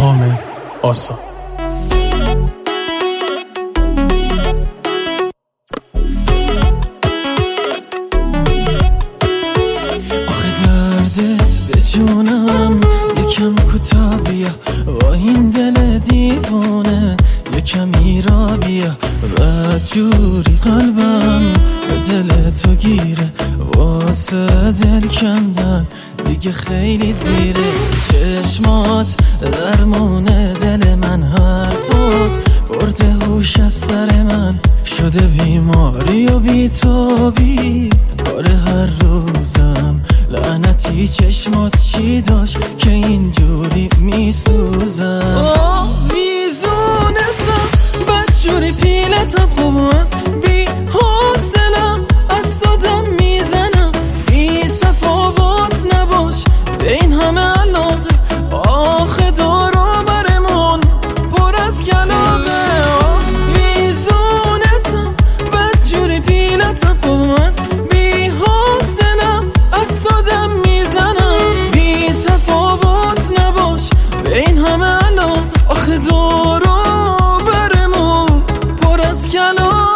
حامد آسا. به جونم یکم کوتاه بیا، با این دل دیوانه یکم ایرا بیا. بدجوری قلبم به دل تو گیره، واسه دل کندن دیگه خیلی دیره. چشمات درمونه دل من، حرفات برده هوش از سر من، شده بیماری و بی‌تابی کار هر روزم. لعنتی چشمات چی داشت که اینجوری میسوزم؟ میزونتم بدجوری پیلتم، خب من بی حاصلم از دادم میزنم. بی تفاوت نباش به این همه علاقه، آخه دارو برمون پر از کلاقه. میزونتم بدجوری پیلتم، خب من بی حاصلم از دادم میزنم. بی تفاوت نباش به این همه علاقه، آخه دارو برمون پر از کلاقه.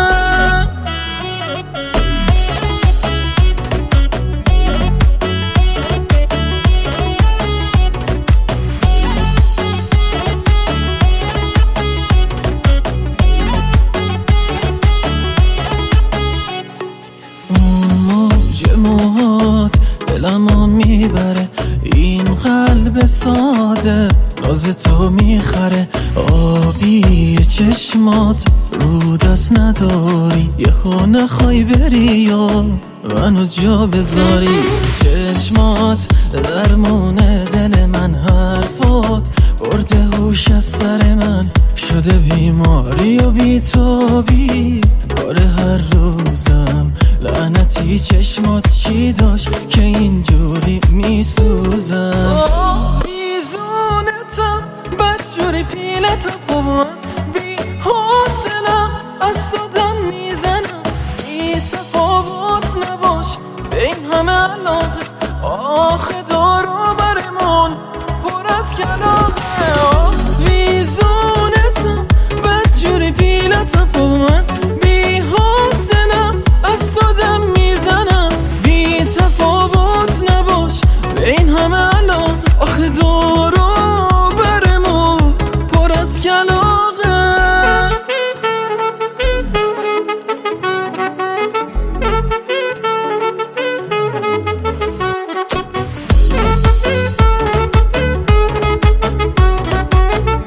موهات دلمو میبره، این قلب ساده راز تو میخره. آبی چشمات رو دست نداری، یهو نخوای بری یا منو جا بذاری. چشمات درمونه دل من، حرفات برده هوش از سر من، شده بیماری و بی‌تابی کار هر روزم. لعنتی چشمات چی داشت که اینجوری میسوزم؟ میزونتم بدجوری پیلتم، خب من بی حاصلم از دادم میزنم. بی تفاوت نباش به این همه علاقه، آخه دارو برمون پر از کلاقه. میزونتم بدجوری پیلتم، خب من بی حاصلم از دادم میزنم. بی تفاوت نباش به این همه علاقه، آخه دارو برمون پر از کلاقه.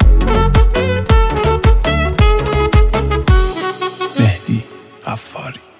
مهدی عفاری.